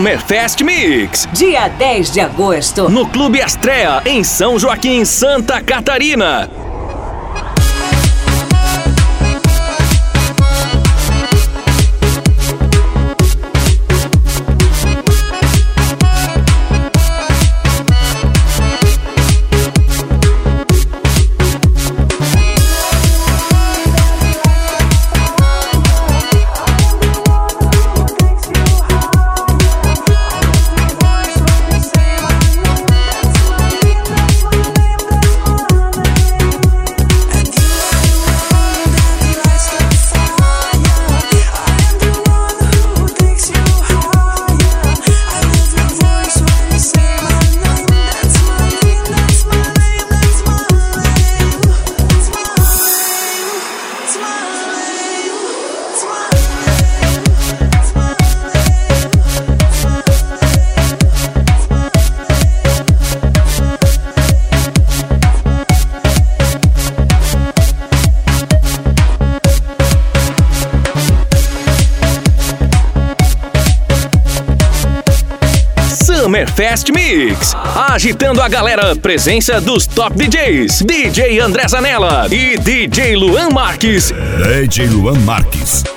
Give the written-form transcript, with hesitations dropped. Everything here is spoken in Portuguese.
Summerfest Mix. Dia 10 de agosto. No Clube Astrea, em São Joaquim, Santa Catarina. Summerfest Mix, agitando a galera, presença dos top DJs, DJ André Zanella e DJ Luan Marques. DJ Luan Marques.